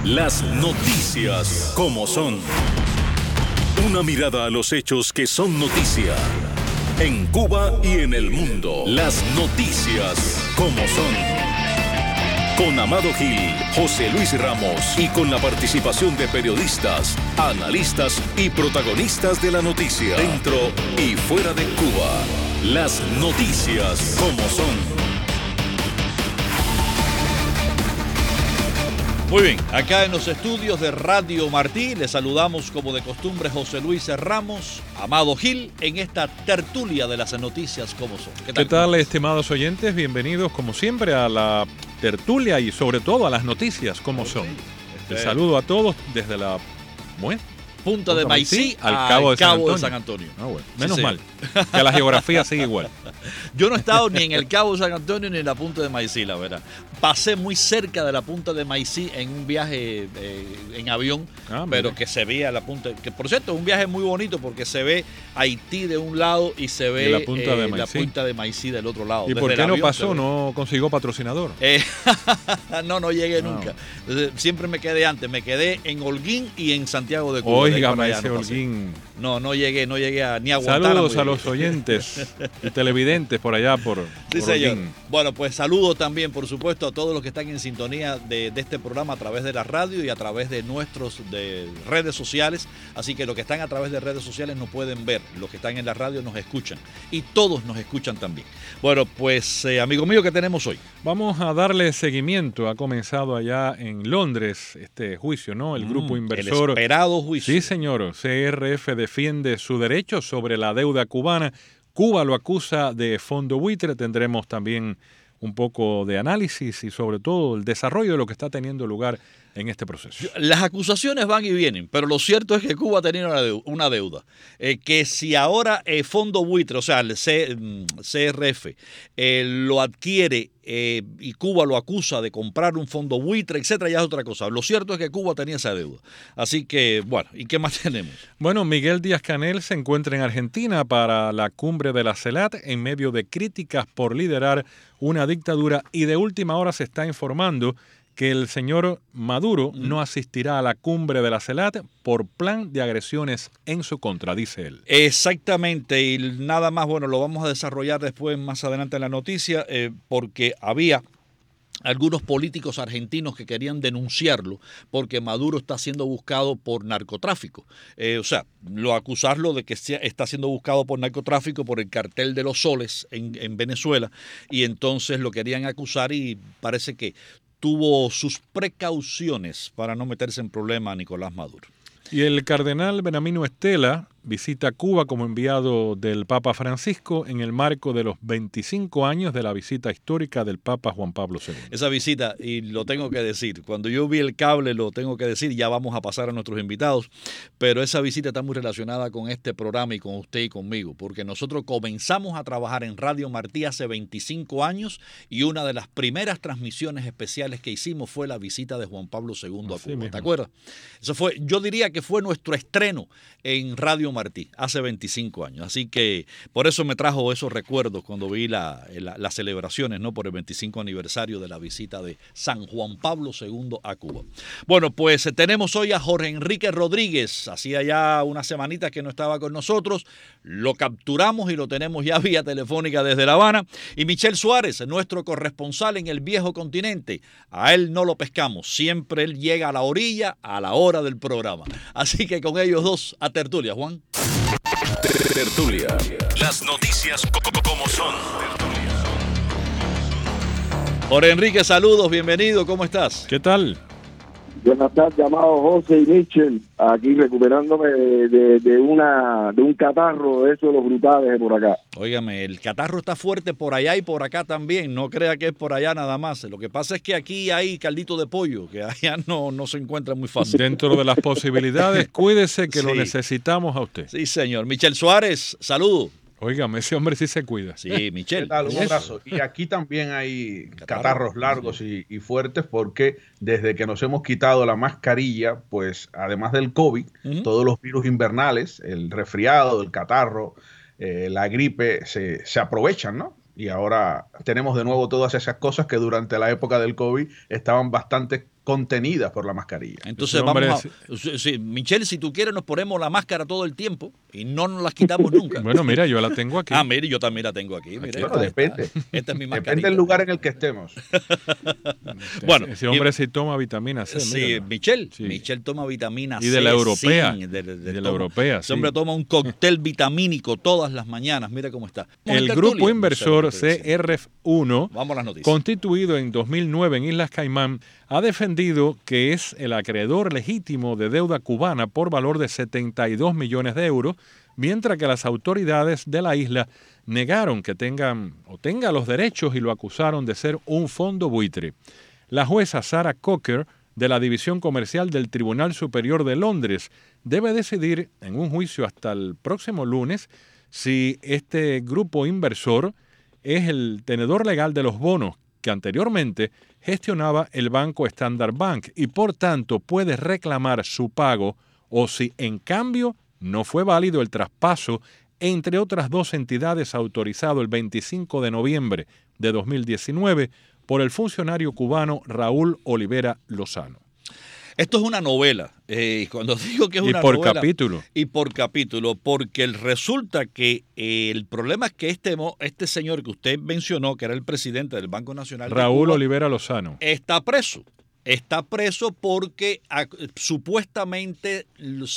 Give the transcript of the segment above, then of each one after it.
Las noticias como son. Una mirada a los hechos que son noticia. En Cuba y en el mundo. Las noticias como son. Con Amado Gil, José Luis Ramos y con la participación de periodistas, analistas y protagonistas de la noticia. Dentro y fuera de Cuba. Las noticias como son. Muy bien, acá en los estudios de Radio Martí les saludamos como de costumbre José Luis Ramos, Amado Gil, en esta tertulia de las noticias como son. ¿Qué tal, estimados oyentes? Bienvenidos como siempre a la tertulia y sobre todo a las noticias como son. Les saludo a todos desde la Punta de Maicí al Cabo de San Antonio. Ah, bueno. Menos mal, que la geografía sigue igual. Yo no he estado ni en el Cabo de San Antonio ni en la Punta de Maicí, la verdad. Pasé muy cerca de la Punta de Maicí en un viaje en avión, pero que se veía la punta, que por cierto es un viaje muy bonito porque se ve Haití de un lado y se ve la Punta de Maicí del otro lado. ¿Y por qué no pasó? ¿No consiguió patrocinador? No llegué nunca. Siempre me quedé antes, me quedé en Holguín y en Santiago de Cuba. Óigame, ese Holguín. No llegué ni a Guantánamo. Saludos a los oyentes y televidentes por allá por señor. Holguín. Bueno, pues saludos también, por supuesto, a todos los que están en sintonía de este programa a través de la radio y a través de nuestras redes sociales. Así que los que están a través de redes sociales nos pueden ver, los que están en la radio nos escuchan y todos nos escuchan también. Bueno, pues amigo mío, ¿qué tenemos hoy? Vamos a darle seguimiento. Ha comenzado allá en Londres este juicio, ¿no? El grupo inversor. El esperado juicio. Sí, señor. CRF defiende su derecho sobre la deuda cubana. Cuba lo acusa de fondo buitre. Tendremos también un poco de análisis y sobre todo el desarrollo de lo que está teniendo lugar en este proceso. Las acusaciones van y vienen, pero lo cierto es que Cuba tenía una deuda. Que si ahora fondo buitre, o sea, el CRF, lo adquiere y Cuba lo acusa de comprar un fondo buitre, etcétera, ya es otra cosa. Lo cierto es que Cuba tenía esa deuda. Así que, bueno, ¿y qué más tenemos? Bueno, Miguel Díaz-Canel se encuentra en Argentina para la cumbre de la CELAC en medio de críticas por liderar una dictadura y de última hora se está informando que el señor Maduro no asistirá a la cumbre de la CELAC por plan de agresiones en su contra, dice él. Exactamente, y nada más, bueno, lo vamos a desarrollar después, más adelante en la noticia, porque había algunos políticos argentinos que querían denunciarlo porque Maduro está siendo buscado por narcotráfico. Acusarlo de que está siendo buscado por narcotráfico por el cartel de los soles en Venezuela, y entonces lo querían acusar y parece que tuvo sus precauciones para no meterse en problemas a Nicolás Maduro. Y el cardenal Benamino Estela visita Cuba como enviado del Papa Francisco en el marco de los 25 años de la visita histórica del Papa Juan Pablo II. Esa visita, y lo tengo que decir, cuando yo vi el cable lo tengo que decir, ya vamos a pasar a nuestros invitados, pero esa visita está muy relacionada con este programa y con usted y conmigo, porque nosotros comenzamos a trabajar en Radio Martí hace 25 años y una de las primeras transmisiones especiales que hicimos fue la visita de Juan Pablo II a Cuba. ¿Te acuerdas? Eso fue, yo diría que fue nuestro estreno en Radio Martí hace 25 años. Así que por eso me trajo esos recuerdos cuando vi las celebraciones, ¿no? Por el 25 aniversario de la visita de San Juan Pablo II a Cuba. Bueno, pues tenemos hoy a Jorge Enrique Rodríguez. Hacía ya unas semanitas que no estaba con nosotros. Lo capturamos y lo tenemos ya vía telefónica desde La Habana. Y Michel Suárez, nuestro corresponsal en el viejo continente. A él no lo pescamos. Siempre él llega a la orilla a la hora del programa. Así que con ellos dos a tertulia, Juan. Tertulia. Las noticias como son. Jorge Enrique, saludos, bienvenido, ¿cómo estás? ¿Qué tal? Buenas tardes, llamado José y Michel, aquí recuperándome de un catarro de esos de los brutales de por acá. Óigame, el catarro está fuerte por allá y por acá también, no crea que es por allá nada más. Lo que pasa es que aquí hay caldito de pollo, que allá no se encuentra muy fácil. Dentro de las posibilidades, cuídese que lo necesitamos a usted. Sí, señor. Michel Suárez, saludos. Óigame, ese hombre sí se cuida. Sí, Michel. ¿Qué tal? Un abrazo. Y aquí también hay catarros largos y fuertes porque desde que nos hemos quitado la mascarilla, pues además del COVID, todos los virus invernales, el resfriado, el catarro, la gripe, se aprovechan, ¿no? Y ahora tenemos de nuevo todas esas cosas que durante la época del COVID estaban bastante contenidas por la mascarilla. Entonces vamos a... Sí, Michelle, si tú quieres nos ponemos la máscara todo el tiempo y no nos las quitamos nunca. Bueno, mira, yo la tengo aquí. Mire, yo también la tengo aquí. Mira, bueno, depende. Esta es mi mascarita. Depende del lugar en el que estemos. Bueno, ese hombre sí toma vitamina C. Sí, míralo. Michelle toma vitamina C. Y de la europea. Sí, de la europea, ese hombre toma un cóctel vitamínico todas las mañanas. Mira cómo está. El grupo inversor CRF1, vamos a las noticias, constituido en 2009 en Islas Caimán, ha defendido que es el acreedor legítimo de deuda cubana por valor de 72 millones de euros, mientras que las autoridades de la isla negaron que tenga los derechos y lo acusaron de ser un fondo buitre. La jueza Sarah Coker, de la División Comercial del Tribunal Superior de Londres, debe decidir en un juicio hasta el próximo lunes si este grupo inversor es el tenedor legal de los bonos que anteriormente gestionaba el banco Standard Bank y por tanto puede reclamar su pago, o si en cambio no fue válido el traspaso entre otras dos entidades autorizado el 25 de noviembre de 2019 por el funcionario cubano Raúl Olivera Lozano. Esto es una novela, y cuando digo que es una por novela... capítulo. Y por capítulo, porque resulta que el problema es que este señor que usted mencionó, que era el presidente del Banco Nacional de Raúl Cuba, Olivera Lozano, está preso. Está preso porque supuestamente lo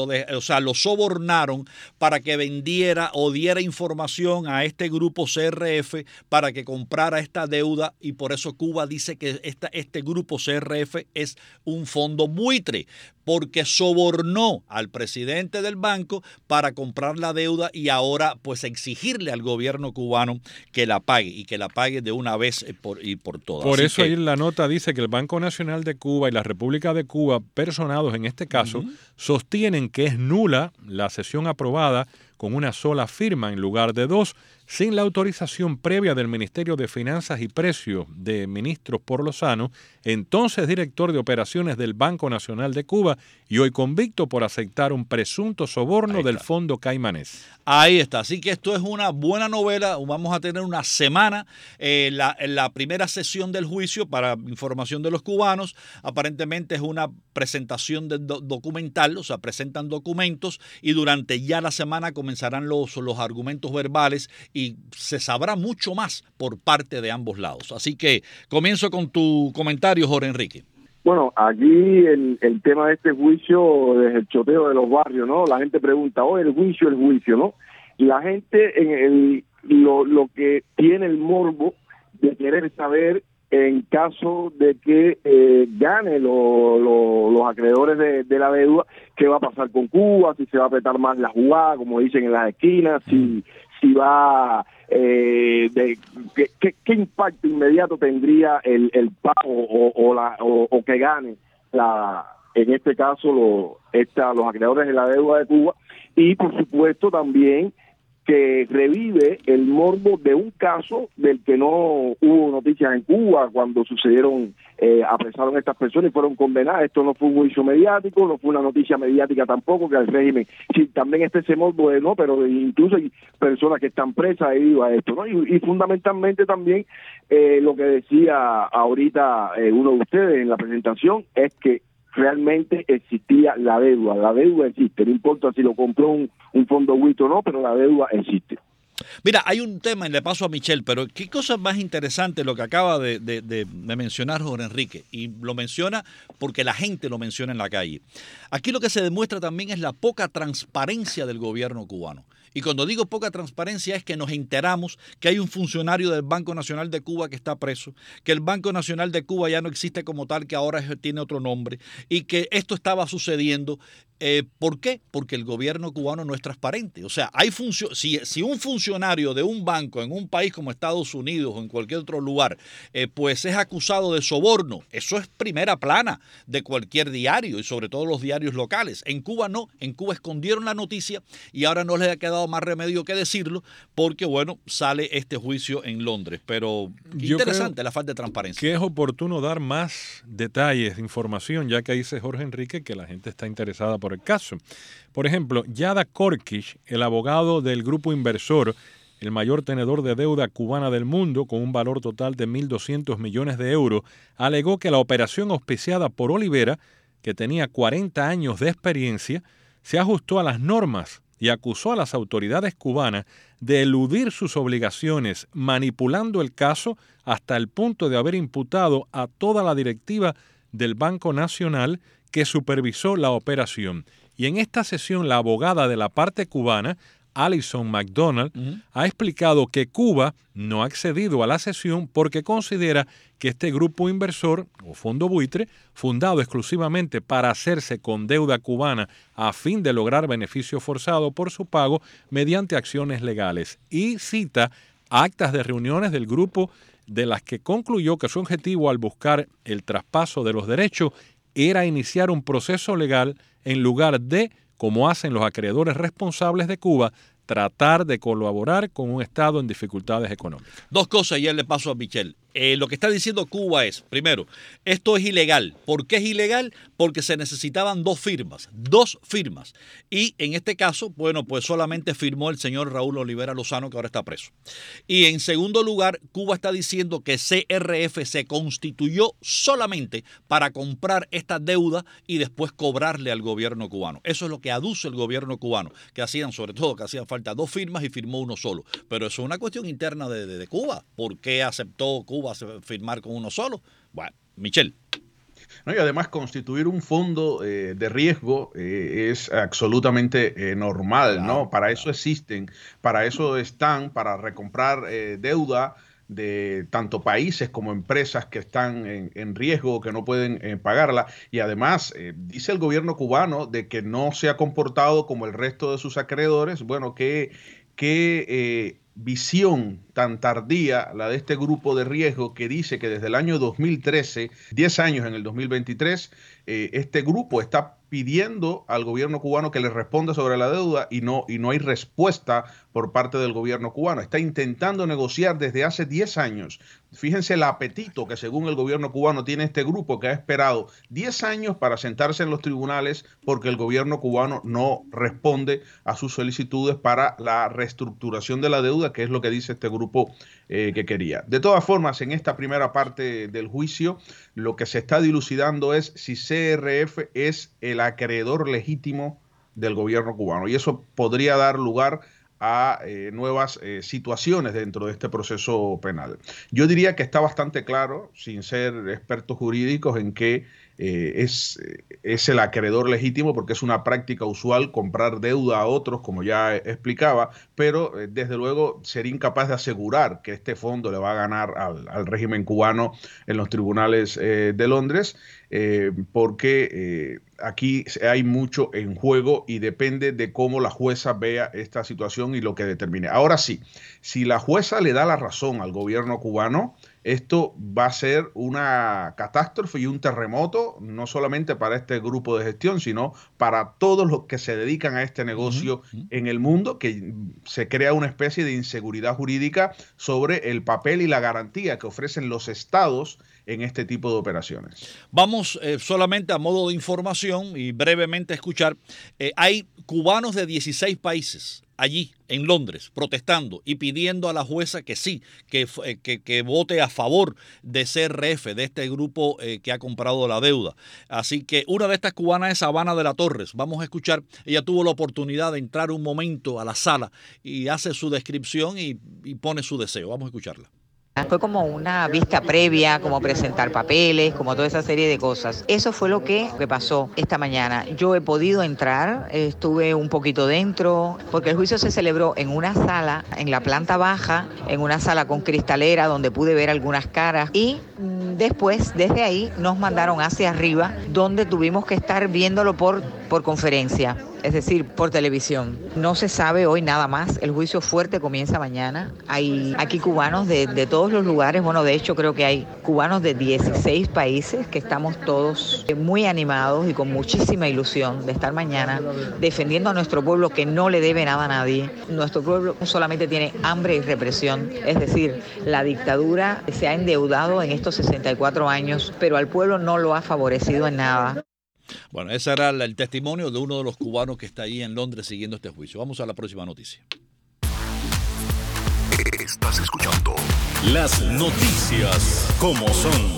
sobornaron para que vendiera o diera información a este grupo CRF para que comprara esta deuda, y por eso Cuba dice que este grupo CRF es un fondo buitre, porque sobornó al presidente del banco para comprar la deuda y ahora pues exigirle al gobierno cubano que la pague, y que la pague de una vez por todas. Por Así eso ahí la nota dice que el Banco Nacional de Cuba y la República de Cuba, personados en este caso, sostienen que es nula la cesión aprobada con una sola firma en lugar de dos, sin la autorización previa del Ministerio de Finanzas y Precios de Ministros por Lozano, entonces director de operaciones del Banco Nacional de Cuba y hoy convicto por aceptar un presunto soborno del Fondo Caimanés. Ahí está, así que esto es una buena novela. Vamos a tener una semana, la primera sesión del juicio para información de los cubanos. Aparentemente es una presentación documental, o sea, presentan documentos y durante ya la semana comenzarán los argumentos verbales y se sabrá mucho más por parte de ambos lados. Así que comienzo con tu comentario, Jorge Enrique. Bueno, aquí el tema de este juicio es el choteo de los barrios, ¿no? La gente pregunta, el juicio, ¿no? Y la gente lo que tiene el morbo de querer saber en caso de que gane los acreedores de la deuda, qué va a pasar con Cuba, si se va a apretar más la jugada, como dicen en las esquinas, si va... ¿qué impacto inmediato tendría el pago o que gane en este caso los acreedores de la deuda de Cuba? Y por supuesto también que revive el morbo de un caso del que no hubo noticias en Cuba cuando apresaron a estas personas y fueron condenadas. Esto no fue un juicio mediático, no fue una noticia mediática tampoco, que al régimen, sí, también ese morbo de pero incluso hay personas que están presas debido a esto, ¿no? Y fundamentalmente también lo que decía ahorita uno de ustedes en la presentación es que realmente existía la deuda existe, no importa si lo compró un fondo buitre o no, pero la deuda existe. Mira, hay un tema, y le paso a Michelle, pero qué cosa más interesante lo que acaba de mencionar Jorge Enrique, y lo menciona porque la gente lo menciona en la calle. Aquí lo que se demuestra también es la poca transparencia del gobierno cubano. Y cuando digo poca transparencia es que nos enteramos que hay un funcionario del Banco Nacional de Cuba que está preso, que el Banco Nacional de Cuba ya no existe como tal, que ahora tiene otro nombre, y que esto estaba sucediendo. ¿Por qué? Porque el gobierno cubano no es transparente. O sea, si un funcionario de un banco en un país como Estados Unidos o en cualquier otro lugar, pues es acusado de soborno, eso es primera plana de cualquier diario y sobre todo los diarios locales. En Cuba no, en Cuba escondieron la noticia y ahora no les ha quedado más remedio que decirlo porque, bueno, sale este juicio en Londres. Pero interesante la falta de transparencia. Que es oportuno dar más detalles, información, ya que dice Jorge Enrique que la gente está interesada por el caso. Por ejemplo, Yada Korkish, el abogado del grupo inversor, el mayor tenedor de deuda cubana del mundo, con un valor total de 1.200 millones de euros, alegó que la operación auspiciada por Olivera, que tenía 40 años de experiencia, se ajustó a las normas y acusó a las autoridades cubanas de eludir sus obligaciones, manipulando el caso hasta el punto de haber imputado a toda la directiva del Banco Nacional que supervisó la operación. Y en esta sesión, la abogada de la parte cubana, Alison McDonald, ha explicado que Cuba no ha accedido a la cesión porque considera que este grupo inversor o fondo buitre, fundado exclusivamente para hacerse con deuda cubana a fin de lograr beneficio forzado por su pago mediante acciones legales, y cita actas de reuniones del grupo de las que concluyó que su objetivo al buscar el traspaso de los derechos era iniciar un proceso legal en lugar de, como hacen los acreedores responsables de Cuba, tratar de colaborar con un Estado en dificultades económicas. Dos cosas y ya le paso a Michelle. Lo que está diciendo Cuba es, primero, esto es ilegal. ¿Por qué es ilegal? Porque se necesitaban dos firmas. Y en este caso, bueno, pues solamente firmó el señor Raúl Olivera Lozano, que ahora está preso. Y en segundo lugar, Cuba está diciendo que CRF se constituyó solamente para comprar esta deuda y después cobrarle al gobierno cubano. Eso es lo que aduce el gobierno cubano, que hacían falta dos firmas y firmó uno solo. Pero eso es una cuestión interna de Cuba. ¿Por qué aceptó Cuba firmar con uno solo? Bueno, Michelle. No, y además constituir un fondo de riesgo es absolutamente normal, claro, ¿no? Para eso existen, para eso están, para recomprar deuda de tanto países como empresas que están en riesgo, que no pueden pagarla. Y además dice el gobierno cubano de que no se ha comportado como el resto de sus acreedores. Bueno, que visión tan tardía la de este grupo de riesgo, que dice que desde el año 2013, 10 años en el 2023, este grupo está pidiendo al gobierno cubano que le responda sobre la deuda y no hay respuesta por parte del gobierno cubano. Está intentando negociar desde hace 10 años. Fíjense el apetito que según el gobierno cubano tiene este grupo, que ha esperado 10 años para sentarse en los tribunales porque el gobierno cubano no responde a sus solicitudes para la reestructuración de la deuda, que es lo que dice este grupo que quería. De todas formas, en esta primera parte del juicio, lo que se está dilucidando es si CRF es el acreedor legítimo del gobierno cubano, y eso podría dar lugar a nuevas situaciones dentro de este proceso penal. Yo diría que está bastante claro, sin ser expertos jurídicos, en que es el acreedor legítimo, porque es una práctica usual comprar deuda a otros, como ya explicaba, pero desde luego sería incapaz de asegurar que este fondo le va a ganar al régimen cubano en los tribunales de Londres, porque aquí hay mucho en juego y depende de cómo la jueza vea esta situación y lo que determine. Ahora sí, si la jueza le da la razón al gobierno cubano, esto va a ser una catástrofe y un terremoto, no solamente para este grupo de gestión, sino para todos los que se dedican a este negocio en el mundo, que se crea una especie de inseguridad jurídica sobre el papel y la garantía que ofrecen los estados en este tipo de operaciones. Vamos solamente a modo de información y brevemente a escuchar. Hay cubanos de 16 países allí en Londres protestando y pidiendo a la jueza que sí, que vote a favor de CRF, de este grupo que ha comprado la deuda. Así que una de estas cubanas es Sabana de la Torres. Vamos a escuchar. Ella tuvo la oportunidad de entrar un momento a la sala y hace su descripción y pone su deseo. Vamos a escucharla. Fue como una vista previa, como presentar papeles, como toda esa serie de cosas. Eso fue lo que pasó esta mañana. Yo he podido entrar, estuve un poquito dentro, porque el juicio se celebró en una sala, en la planta baja, en una sala con cristalera donde pude ver algunas caras, y después, desde ahí, nos mandaron hacia arriba, donde tuvimos que estar viéndolo por conferencia. Es decir, por televisión. No se sabe hoy nada más. El juicio fuerte comienza mañana. Hay aquí cubanos de todos los lugares. Bueno, de hecho creo que hay cubanos de 16 países, que estamos todos muy animados y con muchísima ilusión de estar mañana defendiendo a nuestro pueblo, que no le debe nada a nadie. Nuestro pueblo solamente tiene hambre y represión. Es decir, la dictadura se ha endeudado en estos 64 años, pero al pueblo no lo ha favorecido en nada. Bueno, ese era el testimonio de uno de los cubanos que está ahí en Londres siguiendo este juicio. Vamos a la próxima noticia. Estás escuchando Las Noticias como son.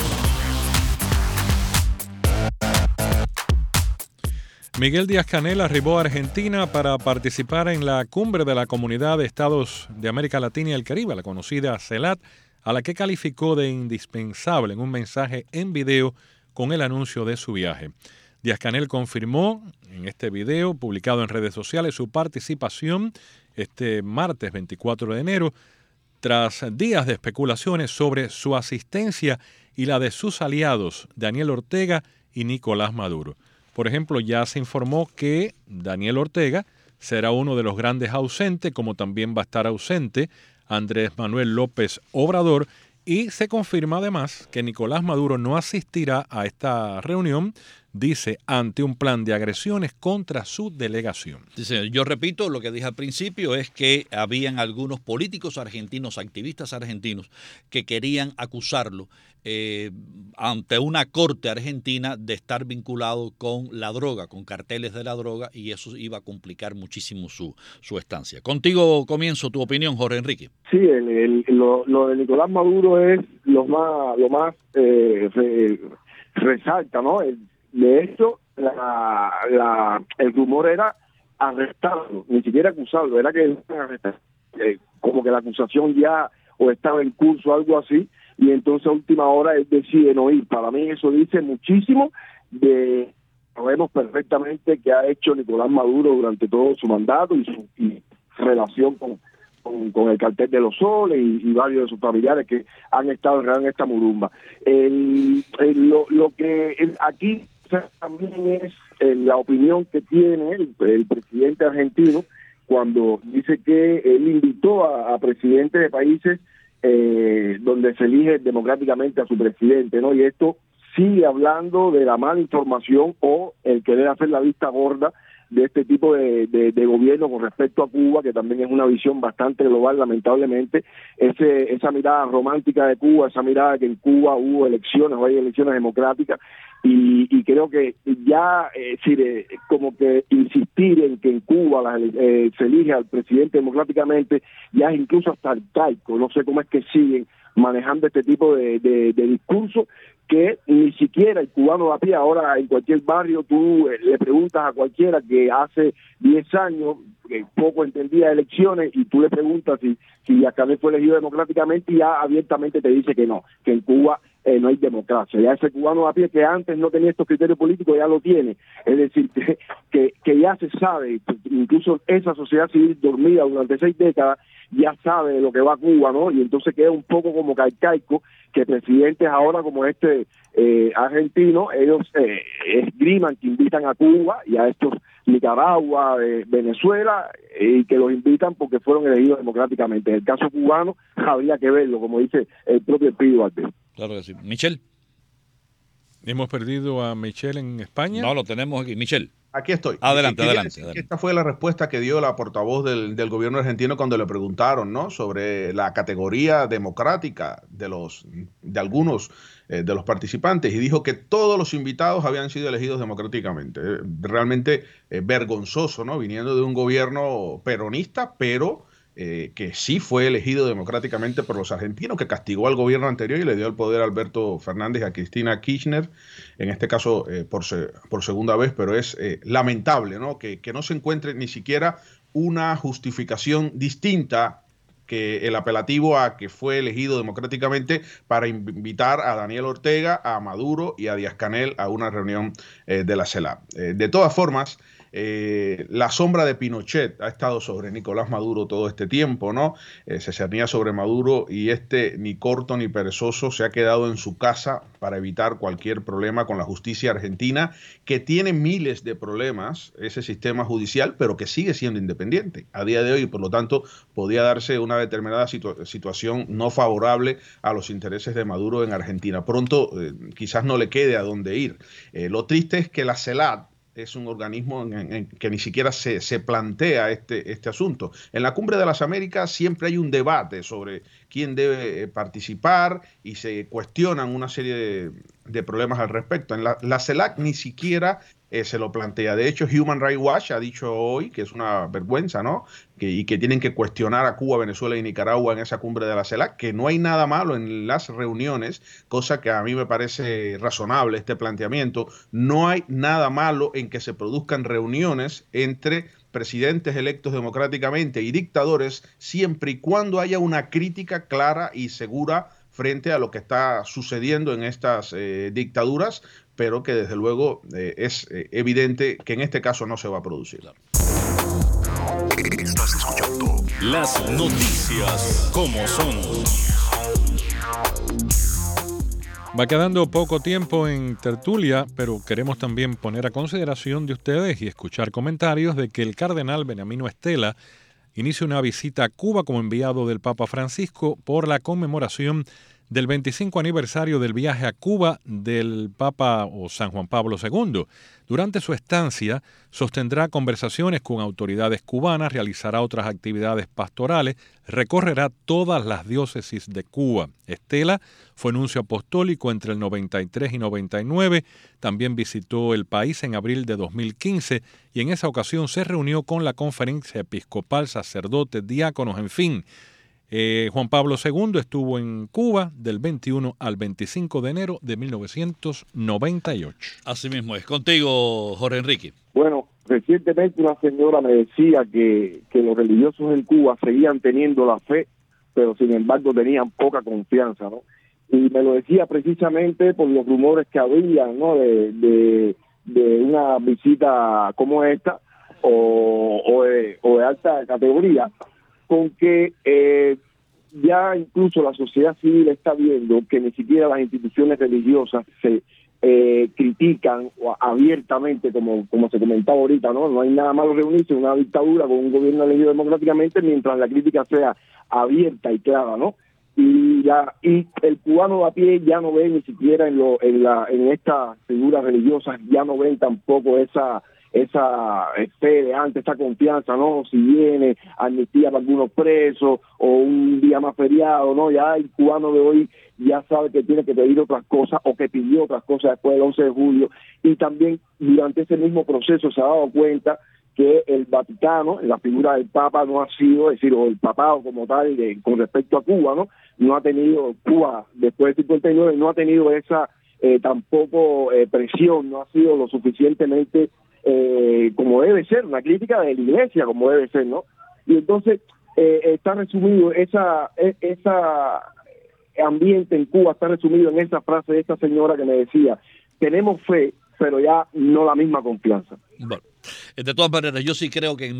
Miguel Díaz-Canel arribó a Argentina para participar en la cumbre de la Comunidad de Estados de América Latina y el Caribe, la conocida CELAC, a la que calificó de indispensable en un mensaje en video con el anuncio de su viaje. Díaz-Canel confirmó en este video publicado en redes sociales su participación este martes 24 de enero, tras días de especulaciones sobre su asistencia y la de sus aliados Daniel Ortega y Nicolás Maduro. Por ejemplo, ya se informó que Daniel Ortega será uno de los grandes ausentes, como también va a estar ausente Andrés Manuel López Obrador, y se confirma además que Nicolás Maduro no asistirá a esta reunión, dice, ante un plan de agresiones contra su delegación. Dice, yo repito, lo que dije al principio es que habían algunos políticos argentinos, activistas argentinos, que querían acusarlo ante una corte argentina de estar vinculado con la droga, con carteles de la droga, y eso iba a complicar muchísimo su estancia. Contigo comienzo tu opinión, Jorge Enrique. Sí, lo de Nicolás Maduro es lo más resalta, ¿no? De hecho, el rumor era arrestarlo, ni siquiera acusarlo, era que como que la acusación ya o estaba en curso, algo así, y entonces a última hora él decide no ir. Para mí eso dice muchísimo sabemos perfectamente qué ha hecho Nicolás Maduro durante todo su mandato y su relación con el cartel de los Soles y varios de sus familiares que han estado en esta murumba. Lo que aquí también es la opinión que tiene el presidente argentino cuando dice que él invitó a presidentes de países donde se elige democráticamente a su presidente, ¿no? Y esto sigue hablando de la mala información o el querer hacer la vista gorda de este tipo de gobierno con respecto a Cuba, que también es una visión bastante global, lamentablemente. Esa mirada romántica de Cuba, esa mirada que en Cuba hubo elecciones o hay elecciones democráticas, y creo que ya como que insistir en que en Cuba se elige al presidente democráticamente ya es incluso hasta arcaico. No sé cómo es que siguen manejando este tipo de discurso que ni siquiera el cubano a pie. Ahora en cualquier barrio tú le preguntas a cualquiera que hace 10 años que poco entendía de elecciones y tú le preguntas si Díaz-Canel fue elegido democráticamente y ya abiertamente te dice que no, que en Cuba no hay democracia. Ya ese cubano a pie que antes no tenía estos criterios políticos ya lo tiene. Es decir, que ya se sabe, incluso esa sociedad civil dormida durante 6 décadas ya sabe de lo que va a Cuba, ¿no? Y entonces queda un poco como arcaico que presidentes ahora como este argentino, ellos esgriman que invitan a Cuba y a estos Nicaragua, Venezuela, y que los invitan porque fueron elegidos democráticamente. En el caso cubano habría que verlo, como dice el propio Espíritu Duarte. Claro que sí. Michel. ¿Hemos perdido a Michel en España? No, lo tenemos aquí. Michel. Aquí estoy. Adelante. Esta fue la respuesta que dio la portavoz del gobierno argentino cuando le preguntaron, ¿no?, sobre la categoría democrática de algunos de los participantes, y dijo que todos los invitados habían sido elegidos democráticamente. Realmente vergonzoso, ¿no?, viniendo de un gobierno peronista, pero que sí fue elegido democráticamente por los argentinos, que castigó al gobierno anterior y le dio el poder a Alberto Fernández y a Cristina Kirchner, en este caso por segunda vez, pero es lamentable, ¿no?, que no se encuentre ni siquiera una justificación distinta que el apelativo a que fue elegido democráticamente para invitar a Daniel Ortega, a Maduro y a Díaz-Canel a una reunión de la CELAC. De todas formas, la sombra de Pinochet ha estado sobre Nicolás Maduro todo este tiempo, ¿no? Se cernía sobre Maduro y ni corto ni perezoso se ha quedado en su casa para evitar cualquier problema con la justicia argentina, que tiene miles de problemas, ese sistema judicial, pero que sigue siendo independiente a día de hoy, y por lo tanto podía darse una determinada situación no favorable a los intereses de Maduro en Argentina. Pronto quizás no le quede a dónde ir. Lo triste es que la CELAC es un organismo en que ni siquiera se plantea este asunto. En la Cumbre de las Américas siempre hay un debate sobre quién debe participar y se cuestionan una serie de problemas al respecto. En la CELAC ni siquiera se lo plantea. De hecho, Human Rights Watch ha dicho hoy que es una vergüenza, ¿no? Y que tienen que cuestionar a Cuba, Venezuela y Nicaragua en esa cumbre de la CELAC, que no hay nada malo en las reuniones, cosa que a mí me parece razonable este planteamiento. No hay nada malo en que se produzcan reuniones entre presidentes electos democráticamente y dictadores, siempre y cuando haya una crítica clara y segura frente a lo que está sucediendo en estas dictaduras, pero que desde luego es evidente que en este caso no se va a producir. Estás escuchando las noticias como son. Va quedando poco tiempo en tertulia, pero queremos también poner a consideración de ustedes y escuchar comentarios de que el cardenal Beniamino Estela inicia una visita a Cuba como enviado del Papa Francisco por la conmemoración del 25 aniversario del viaje a Cuba del Papa o San Juan Pablo II. Durante su estancia sostendrá conversaciones con autoridades cubanas, realizará otras actividades pastorales, recorrerá todas las diócesis de Cuba. Estela fue nuncio apostólico entre el 93 y 99, también visitó el país en abril de 2015 y en esa ocasión se reunió con la Conferencia Episcopal, sacerdotes, diáconos, en fin. Juan Pablo II estuvo en Cuba del 21 al 25 de enero de 1998. Así mismo es. Contigo, Jorge Enrique. Bueno, recientemente una señora me decía que los religiosos en Cuba seguían teniendo la fe, pero sin embargo tenían poca confianza, ¿no? Y me lo decía precisamente por los rumores que había, ¿no? De una visita como esta o de alta categoría, con que ya incluso la sociedad civil está viendo que ni siquiera las instituciones religiosas se critican abiertamente, como se comentaba ahorita, ¿no? No hay nada malo reunirse en una dictadura con un gobierno elegido democráticamente mientras la crítica sea abierta y clara, ¿no? Y el cubano a pie ya no ve ni siquiera en estas figuras religiosas, ya no ven tampoco esa fe de antes, esa confianza, ¿no? Si viene amnistía para algunos presos o un día más feriado, ¿no? Ya el cubano de hoy ya sabe que tiene que pedir otras cosas o que pidió otras cosas después del 11 de julio y también durante ese mismo proceso se ha dado cuenta que el Vaticano, la figura del Papa no ha sido, es decir, o el papado como tal, con respecto a Cuba, ¿no? No ha tenido, Cuba después del 59 no ha tenido esa tampoco presión, no ha sido lo suficientemente como debe ser, una crítica de la Iglesia como debe ser, ¿no? Y entonces está resumido esa ambiente en Cuba, está resumido en esa frase de esta señora que me decía, tenemos fe, pero ya no la misma confianza. Bueno, de todas maneras, yo sí creo que en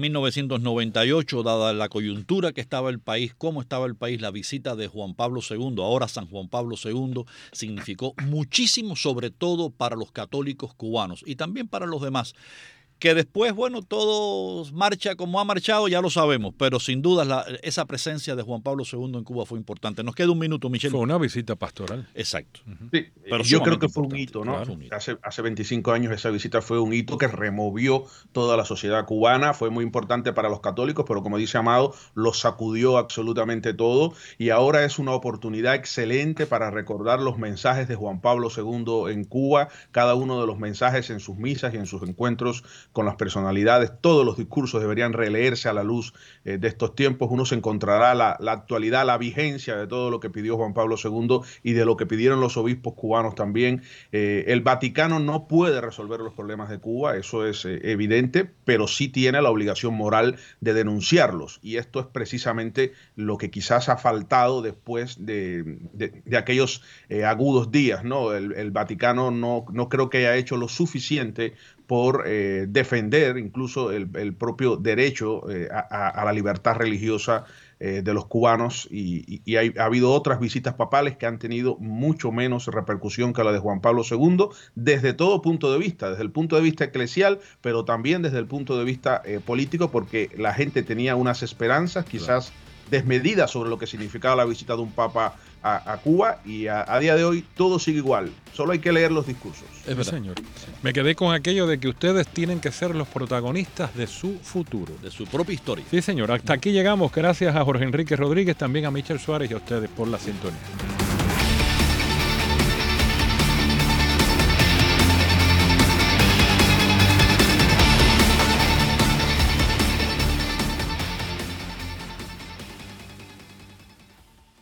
1998, dada la coyuntura que estaba el país, cómo estaba el país, la visita de Juan Pablo II, ahora San Juan Pablo II, significó muchísimo, sobre todo para los católicos cubanos y también para los demás. Que después, bueno, todo marcha como ha marchado, ya lo sabemos, pero sin duda esa presencia de Juan Pablo II en Cuba fue importante. Nos queda un minuto, Michel. Fue una visita pastoral. Exacto. Sí, pero yo creo que fue un hito, ¿no? Claro. Hace 25 años esa visita fue un hito que removió toda la sociedad cubana, fue muy importante para los católicos, pero como dice Amado, lo sacudió absolutamente todo y ahora es una oportunidad excelente para recordar los mensajes de Juan Pablo II en Cuba, cada uno de los mensajes en sus misas y en sus encuentros con las personalidades, todos los discursos deberían releerse a la luz de estos tiempos. Uno se encontrará la actualidad, la vigencia de todo lo que pidió Juan Pablo II y de lo que pidieron los obispos cubanos también. El Vaticano no puede resolver los problemas de Cuba, eso es evidente, pero sí tiene la obligación moral de denunciarlos y esto es precisamente lo que quizás ha faltado después de aquellos agudos días, ¿no? El Vaticano no creo que haya hecho lo suficiente por defender incluso el propio derecho a la libertad religiosa de los cubanos y ha habido otras visitas papales que han tenido mucho menos repercusión que la de Juan Pablo II desde todo punto de vista, desde el punto de vista eclesial, pero también desde el punto de vista político, porque la gente tenía unas esperanzas quizás desmedidas sobre lo que significaba la visita de un papa a Cuba y a día de hoy todo sigue igual, solo hay que leer los discursos. Es verdad. Señor. Me quedé con aquello de que ustedes tienen que ser los protagonistas de su futuro. De su propia historia. Sí, señor. Hasta aquí llegamos. Gracias a Jorge Enrique Rodríguez, también a Michel Suárez y a ustedes por la sintonía.